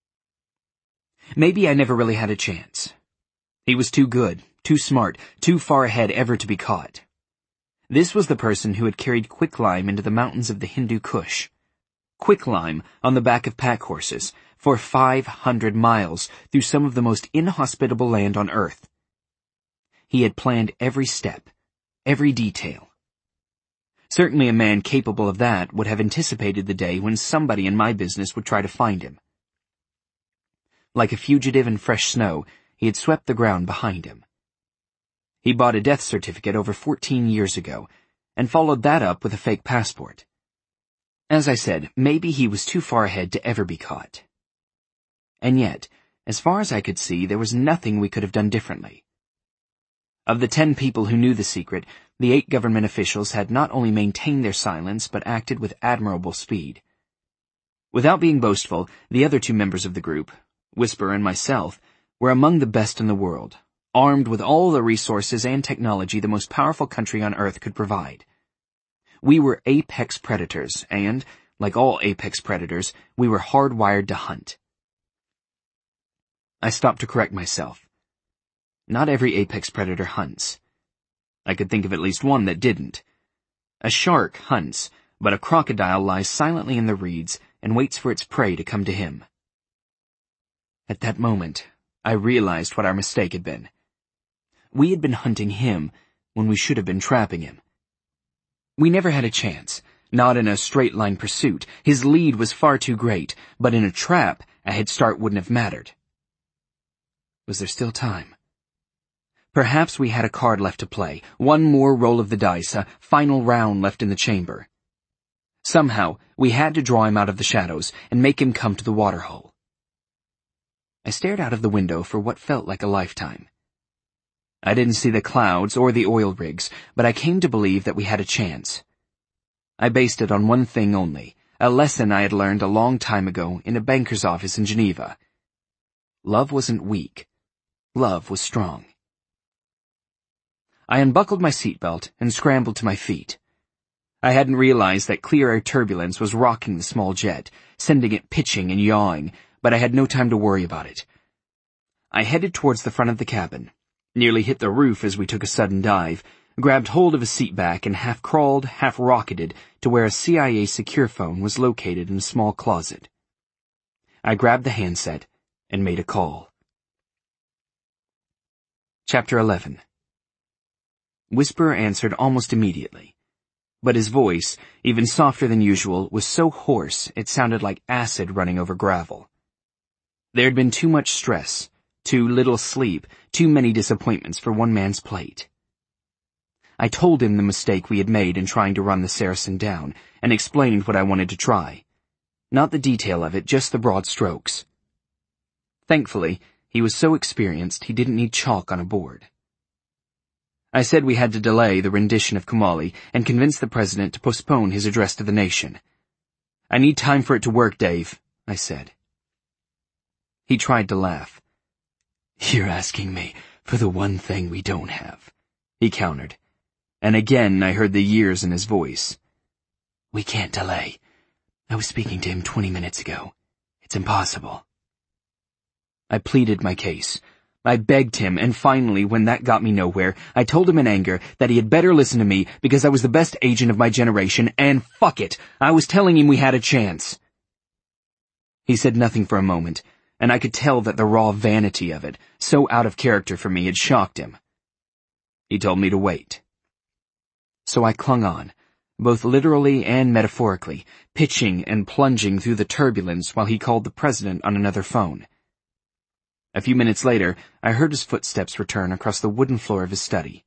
Maybe I never really had a chance. He was too good, too smart, too far ahead ever to be caught. This was the person who had carried quicklime into the mountains of the Hindu Kush. Quicklime on the back of pack horses for five hundred miles through some of the most inhospitable land on earth. He had planned every step, every detail. Certainly a man capable of that would have anticipated the day when somebody in my business would try to find him. Like a fugitive in fresh snow, he had swept the ground behind him. He bought a death certificate over fourteen years ago, and followed that up with a fake passport. As I said, maybe he was too far ahead to ever be caught. And yet, as far as I could see, there was nothing we could have done differently. Of the ten people who knew the secret, the eight government officials had not only maintained their silence, but acted with admirable speed. Without being boastful, the other two members of the group, Whisper and myself, were among the best in the world, armed with all the resources and technology the most powerful country on earth could provide. We were apex predators, and, like all apex predators, we were hardwired to hunt. I stopped to correct myself. Not every apex predator hunts. I could think of at least one that didn't. A shark hunts, but a crocodile lies silently in the reeds and waits for its prey to come to him. At that moment, I realized what our mistake had been. We had been hunting him when we should have been trapping him. We never had a chance, not in a straight-line pursuit. His lead was far too great, but in a trap, a head start wouldn't have mattered. Was there still time? Perhaps we had a card left to play, one more roll of the dice, a final round left in the chamber. Somehow, we had to draw him out of the shadows and make him come to the waterhole. I stared out of the window for what felt like a lifetime. I didn't see the clouds or the oil rigs, but I came to believe that we had a chance. I based it on one thing only, a lesson I had learned a long time ago in a banker's office in Geneva. Love wasn't weak. Love was strong. I unbuckled my seatbelt and scrambled to my feet. I hadn't realized that clear air turbulence was rocking the small jet, sending it pitching and yawing, but I had no time to worry about it. I headed towards the front of the cabin, nearly hit the roof as we took a sudden dive, grabbed hold of a seat back and half crawled, half rocketed to where a C I A secure phone was located in a small closet. I grabbed the handset and made a call. Chapter eleven. Whisperer answered almost immediately, but his voice, even softer than usual, was so hoarse it sounded like acid running over gravel. There had been too much stress, too little sleep, too many disappointments for one man's plate. I told him the mistake we had made in trying to run the Saracen down, and explained what I wanted to try. Not the detail of it, just the broad strokes. Thankfully, he was so experienced he didn't need chalk on a board. I said we had to delay the rendition of Kamali and convince the president to postpone his address to the nation. I need time for it to work, Dave, I said. He tried to laugh. You're asking me for the one thing we don't have, he countered. And again I heard the years in his voice. We can't delay. I was speaking to him twenty minutes ago. It's impossible. I pleaded my case. I begged him, and finally, when that got me nowhere, I told him in anger that he had better listen to me because I was the best agent of my generation, and fuck it, I was telling him we had a chance. He said nothing for a moment, and I could tell that the raw vanity of it, so out of character for me, had shocked him. He told me to wait. So I clung on, both literally and metaphorically, pitching and plunging through the turbulence while he called the president on another phone. A few minutes later, I heard his footsteps return across the wooden floor of his study.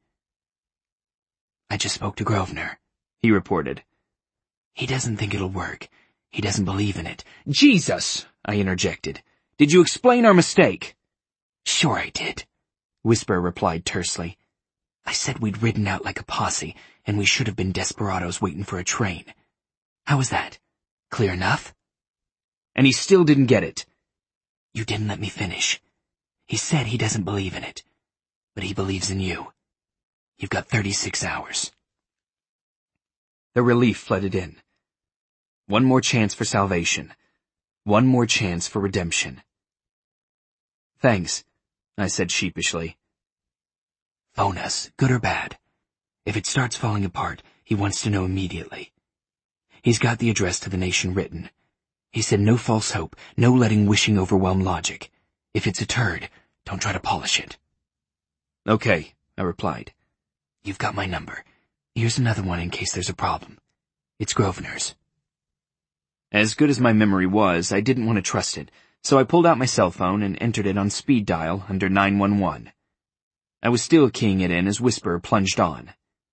I just spoke to Grosvenor, he reported. He doesn't think it'll work. He doesn't believe in it. Jesus, I interjected. Did you explain our mistake? Sure I did, Whisperer replied tersely. I said we'd ridden out like a posse, and we should have been desperados waiting for a train. How was that? Clear enough? And he still didn't get it. You didn't let me finish. He said he doesn't believe in it, but he believes in you. You've got thirty-six hours. The relief flooded in. One more chance for salvation. One more chance for redemption. Thanks, I said sheepishly. Phone us, good or bad. If it starts falling apart, he wants to know immediately. He's got the address to the nation written. He said no false hope, no letting wishing overwhelm logic. If it's a turd, don't try to polish it. Okay, I replied. You've got my number. Here's another one in case there's a problem. It's Grosvenor's. As good as my memory was, I didn't want to trust it, so I pulled out my cell phone and entered it on speed dial under nine one one. I was still keying it in as Whisperer plunged on.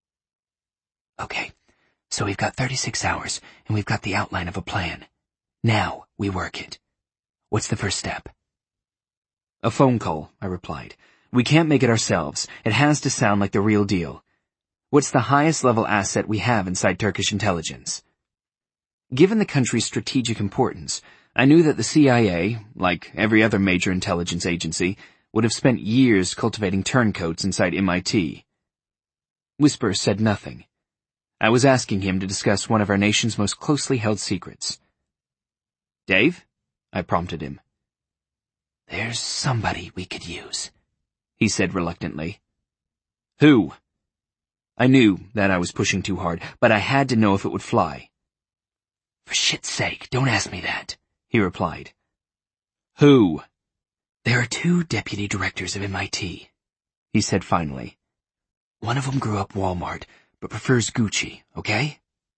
Okay, so we've got thirty-six hours, and we've got the outline of a plan. Now we work it. What's the first step? A phone call, I replied. We can't make it ourselves. It has to sound like the real deal. What's the highest level asset we have inside Turkish intelligence? Given the country's strategic importance, I knew that the C I A, like every other major intelligence agency, would have spent years cultivating turncoats inside M I T. Whisperer said nothing. I was asking him to discuss one of our nation's most closely held secrets. Dave? I prompted him. There's somebody we could use, he said reluctantly. Who? I knew that I was pushing too hard, but I had to know if it would fly. For shit's sake, don't ask me that, he replied. Who? There are two deputy directors of M I T, he said finally. One of them grew up Walmart, but prefers Gucci, okay?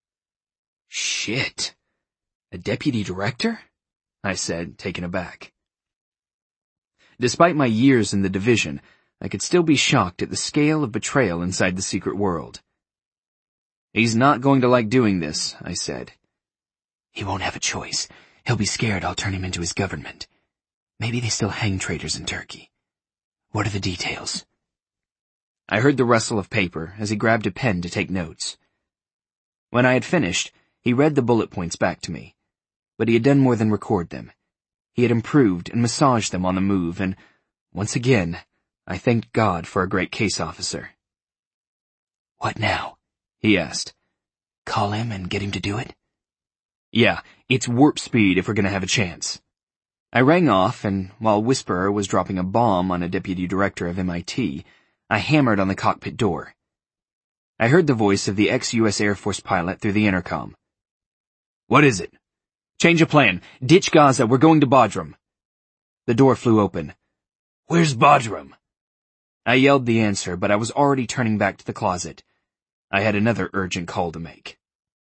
Shit. A deputy director? I said, taken aback. Despite my years in the division, I could still be shocked at the scale of betrayal inside the secret world. He's not going to like doing this, I said. He won't have a choice. He'll be scared I'll turn him into his government. Maybe they still hang traitors in Turkey. What are the details? I heard the rustle of paper as he grabbed a pen to take notes. When I had finished, he read the bullet points back to me, but he had done more than record them. He had improved and massaged them on the move, and, once again, I thanked God for a great case officer. What now? He asked. Call him and get him to do it? Yeah, it's warp speed if we're gonna have a chance. I rang off, and while Whisperer was dropping a bomb on a deputy director of M I T, I hammered on the cockpit door. I heard the voice of the ex-U S Air Force pilot through the intercom. "What is it?" "Change of plan. Ditch Gaza. We're going to Bodrum." The door flew open. "Where's Bodrum?" I yelled the answer, but I was already turning back to the closet. I had another urgent call to make.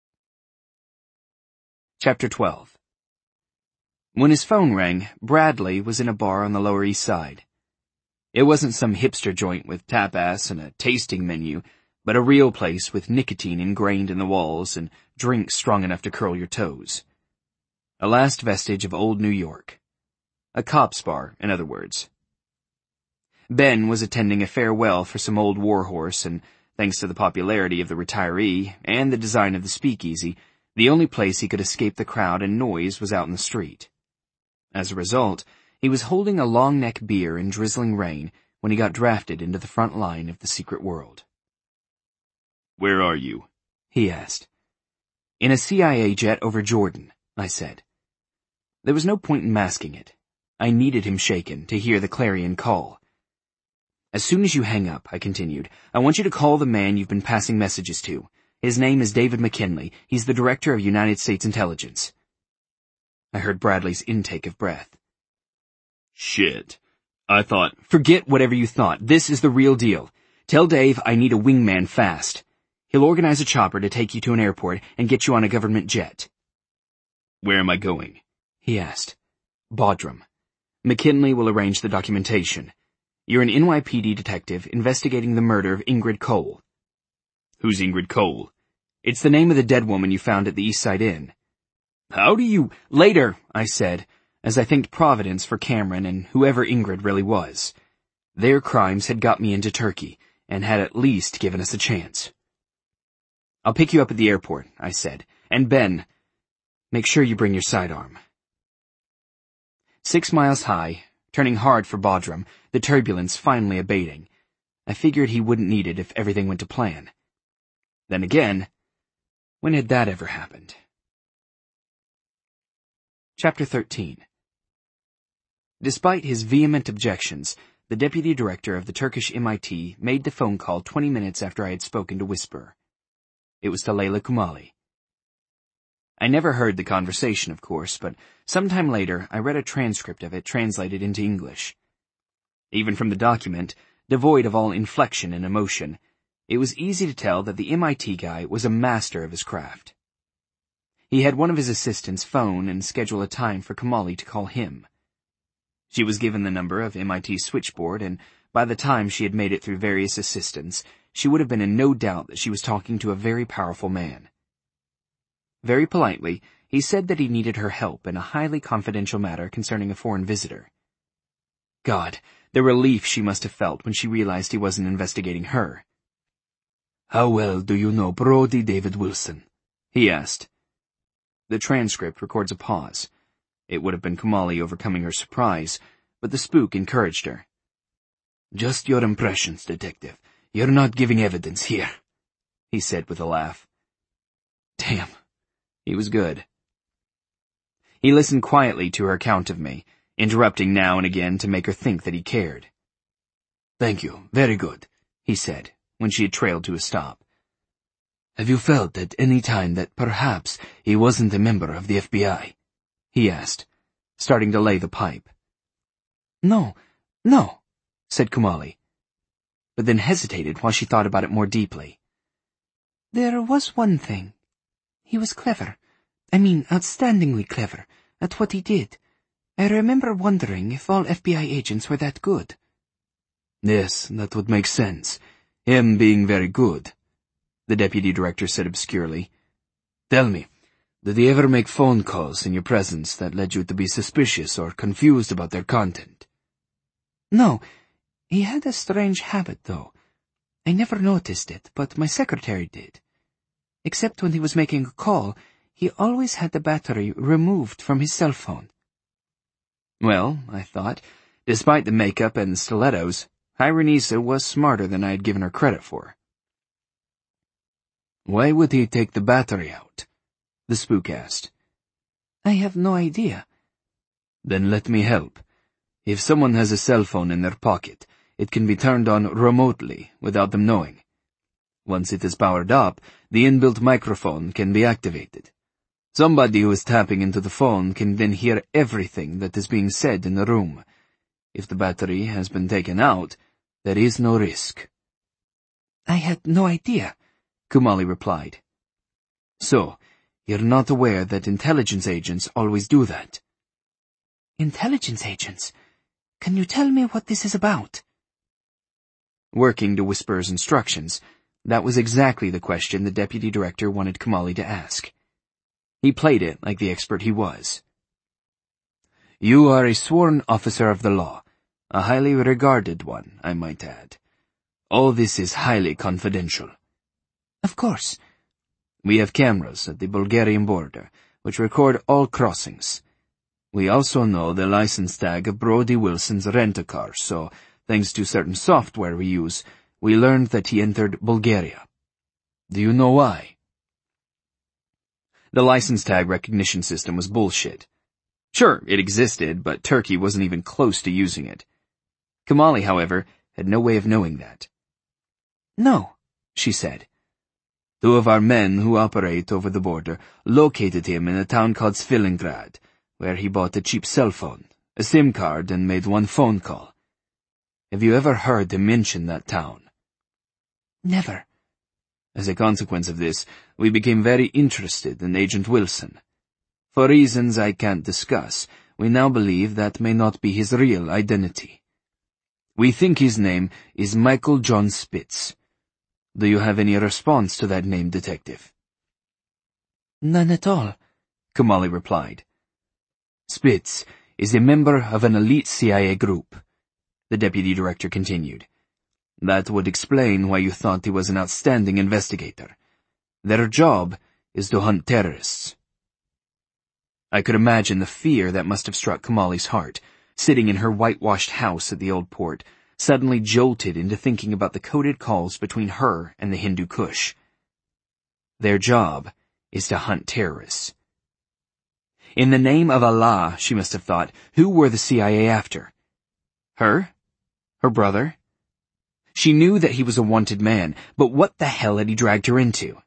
Chapter twelve. When his phone rang, Bradley was in a bar on the Lower East Side. It wasn't some hipster joint with tapas and a tasting menu, but a real place with nicotine ingrained in the walls and drinks strong enough to curl your toes. A last vestige of old New York. A cop's bar, in other words. Ben was attending a farewell for some old warhorse, and thanks to the popularity of the retiree and the design of the speakeasy, the only place he could escape the crowd and noise was out in the street. As a result, he was holding a long neck beer in drizzling rain when he got drafted into the front line of the secret world. "Where are you?" he asked. "In a C I A jet over Jordan," I said. There was no point in masking it. I needed him shaken to hear the clarion call. "As soon as you hang up," I continued, "I want you to call the man you've been passing messages to. His name is David McKinley. He's the director of United States Intelligence." I heard Bradley's intake of breath. "Shit. I thought—" "Forget whatever you thought. This is the real deal. Tell Dave I need a wingman fast. He'll organize a chopper to take you to an airport and get you on a government jet." "Where am I going?" he asked. "Bodrum. McKinley will arrange the documentation. You're an N Y P D detective investigating the murder of Ingrid Cole." "Who's Ingrid Cole?" "It's the name of the dead woman you found at the East Side Inn." "How do you—" "Later," I said, as I thanked Providence for Cameron and whoever Ingrid really was. Their crimes had got me into Turkey, and had at least given us a chance. "I'll pick you up at the airport," I said. "And Ben, make sure you bring your sidearm." Six miles high, turning hard for Bodrum, the turbulence finally abating. I figured he wouldn't need it if everything went to plan. Then again, when had that ever happened? Chapter thirteen. Despite his vehement objections, the deputy director of the Turkish M I T made the phone call twenty minutes after I had spoken to Whisperer. It was to Leila Kumali. I never heard the conversation, of course, but sometime later I read a transcript of it translated into English. Even from the document, devoid of all inflection and emotion, it was easy to tell that the M I T guy was a master of his craft. He had one of his assistants phone and schedule a time for Kumali to call him. She was given the number of M I T's switchboard, and by the time she had made it through various assistants, she would have been in no doubt that she was talking to a very powerful man. Very politely, he said that he needed her help in a highly confidential matter concerning a foreign visitor. God, the relief she must have felt when she realized he wasn't investigating her. "How well do you know Brody David Wilson?" he asked. The transcript records a pause. It would have been Kumali overcoming her surprise, but the spook encouraged her. "Just your impressions, detective. You're not giving evidence here," he said with a laugh. Damn, he was good. He listened quietly to her account of me, interrupting now and again to make her think that he cared. "Thank you, very good," he said, when she had trailed to a stop. "Have you felt at any time that perhaps he wasn't a member of the F B I?" he asked, starting to lay the pipe. "No, no," said Kumali, but then hesitated while she thought about it more deeply. "There was one thing. He was clever. I mean, outstandingly clever, at what he did. I remember wondering if all F B I agents were that good." "Yes, that would make sense. Him being very good," the deputy director said obscurely. "Tell me, did he ever make phone calls in your presence that led you to be suspicious or confused about their content?" "No. He had a strange habit, though. I never noticed it, but my secretary did. Except when he was making a call, he always had the battery removed from his cell phone." Well, I thought, despite the makeup and the stilettos, Hiranisa was smarter than I had given her credit for. "Why would he take the battery out?" the spook asked. "I have no idea. Then let me help. If someone has a cell phone in their pocket, it can be turned on remotely without them knowing. Once it is powered up, the inbuilt microphone can be activated. Somebody who is tapping into the phone can then hear everything that is being said in the room. If the battery has been taken out, there is no risk. I had no idea, Kumali replied. So, you're not aware that intelligence agents always do that? Intelligence agents? Can you tell me what this is about? Working to Whisper's instructions, that was exactly the question the deputy director wanted Kumali to ask. He played it like the expert he was. You are a sworn officer of the law, a highly regarded one, I might add. All this is highly confidential. Of course. We have cameras at the Bulgarian border, which record all crossings. We also know the license tag of Brody Wilson's rent-a-car, so, thanks to certain software we use, we learned that he entered Bulgaria. Do you know why? The license tag recognition system was bullshit. Sure, it existed, but Turkey wasn't even close to using it. Kumali, however, had no way of knowing that. No, she said. Two of our men who operate over the border located him in a town called Svilengrad, where he bought a cheap cell phone, a SIM card, and made one phone call. Have you ever heard him mention that town? Never. As a consequence of this, we became very interested in Agent Wilson. For reasons I can't discuss, we now believe that may not be his real identity. We think his name is Michael John Spitz. Do you have any response to that name, Detective? None at all, Kumali replied. Spitz is a member of an elite C I A group, the deputy director continued. That would explain why you thought he was an outstanding investigator. Their job is to hunt terrorists. I could imagine the fear that must have struck Kumali's heart, sitting in her whitewashed house at the old port, suddenly jolted into thinking about the coded calls between her and the Hindu Kush. Their job is to hunt terrorists. In the name of Allah, she must have thought, who were the C I A after? Her? Her brother? She knew that he was a wanted man, but what the hell had he dragged her into?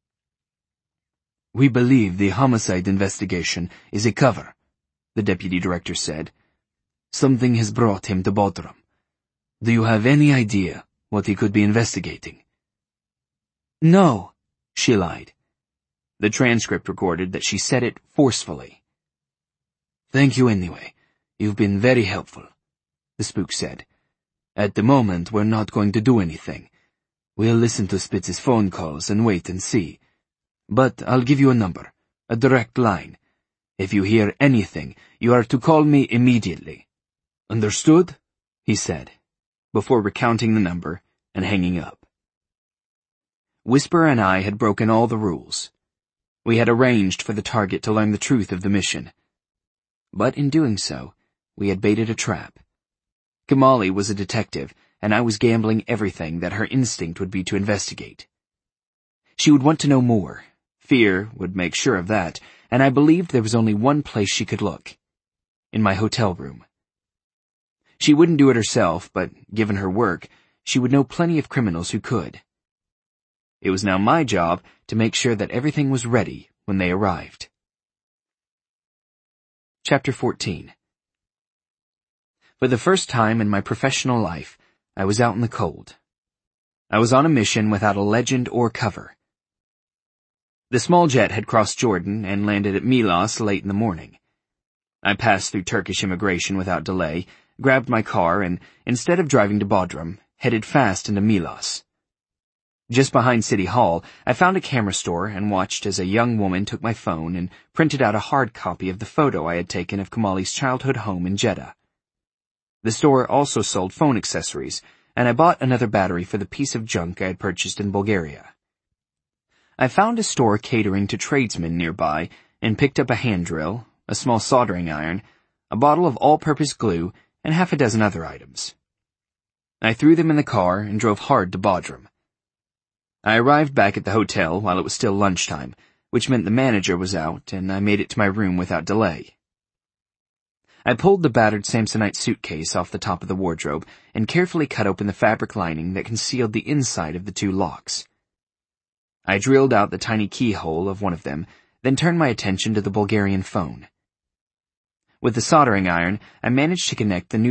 We believe the homicide investigation is a cover, the deputy director said. Something has brought him to Bodrum. Do you have any idea what he could be investigating? No, she lied. The transcript recorded that she said it forcefully. Thank you anyway. You've been very helpful, the spook said. At the moment, we're not going to do anything. We'll listen to Spitz's phone calls and wait and see. But I'll give you a number, a direct line. If you hear anything, you are to call me immediately. Understood? He said, before recounting the number and hanging up. Whisper and I had broken all the rules. We had arranged for the target to learn the truth of the mission. But in doing so, we had baited a trap. Kumali was a detective, and I was gambling everything that her instinct would be to investigate. She would want to know more. Fear would make sure of that, and I believed there was only one place she could look. In my hotel room. She wouldn't do it herself, but given her work, she would know plenty of criminals who could. It was now my job to make sure that everything was ready when they arrived. Chapter fourteen. For the first time in my professional life, I was out in the cold. I was on a mission without a legend or cover. The small jet had crossed Jordan and landed at Milas late in the morning. I passed through Turkish immigration without delay, grabbed my car, and, instead of driving to Bodrum, headed fast into Milas. Just behind City Hall, I found a camera store and watched as a young woman took my phone and printed out a hard copy of the photo I had taken of Kumali's childhood home in Jeddah. The store also sold phone accessories, and I bought another battery for the piece of junk I had purchased in Bulgaria. I found a store catering to tradesmen nearby and picked up a hand drill, a small soldering iron, a bottle of all-purpose glue, and half a dozen other items. I threw them in the car and drove hard to Bodrum. I arrived back at the hotel while it was still lunchtime, which meant the manager was out, and I made it to my room without delay. I pulled the battered Samsonite suitcase off the top of the wardrobe and carefully cut open the fabric lining that concealed the inside of the two locks. I drilled out the tiny keyhole of one of them, then turned my attention to the Bulgarian phone. With the soldering iron, I managed to connect the new